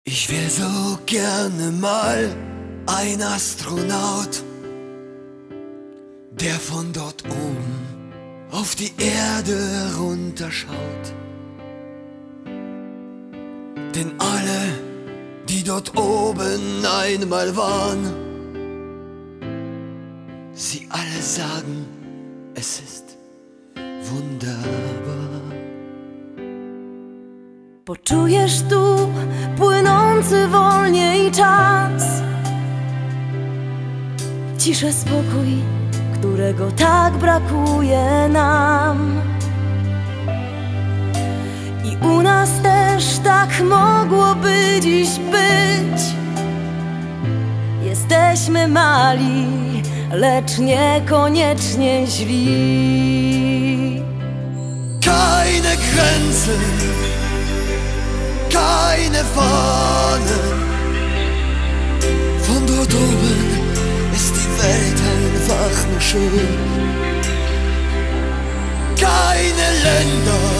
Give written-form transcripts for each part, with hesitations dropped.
Ich wär so gerne mal ein Astronaut, der von dort oben auf die Erde runterschaut. Denn alle, die dort oben einmal waren, sie alle sagen, es ist wunderbar. Poczujesz tu płynący wolniej czas, ciszę, spokój, którego tak brakuje nam. I u nas też tak mogłoby dziś być. Jesteśmy mali, lecz niekoniecznie źli. Keine Grenzen, keine Fahnen. Von dort oben ist die Welt einfach nur schön. Keine Länder,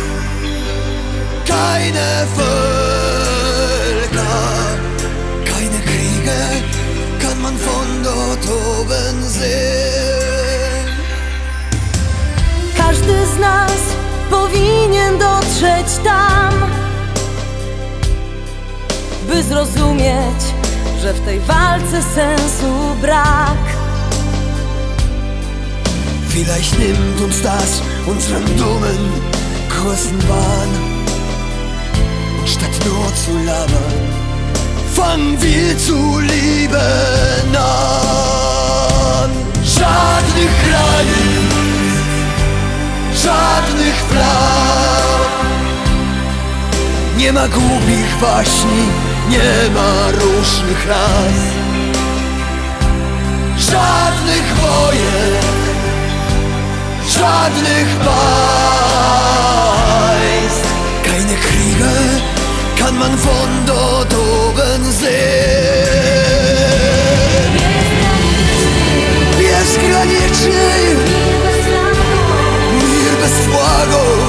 keine Völker, keine Kriege kann man von dort oben sehen. Każdy z nas powinien dotrzeć tam, by zrozumieć, że w tej walce sensu brak. Vielleicht nimmt uns das unseren dummen großen Wahn. Und statt nur zu labern, fangen wir zu lieben an. Żadnych granic, żadnych praw. Nie ma głupich waśni, nie ma różnych ras. Żadnych wojen, żadnych państw. Keine Kriege kann man von dort oben sehen. Bezgraniczny, mir bez flagu.